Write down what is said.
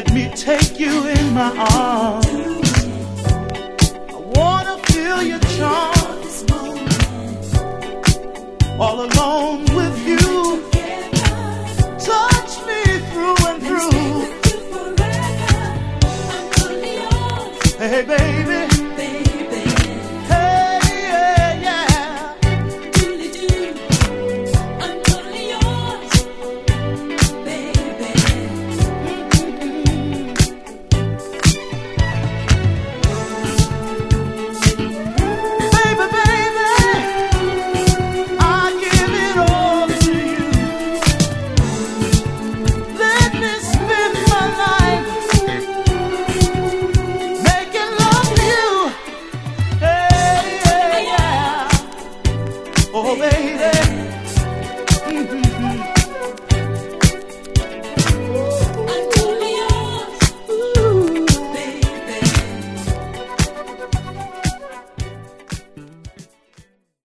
Let me take you in my arms. I wanna feel your charms. All alone with you. Touch me through and through. Hey, baby.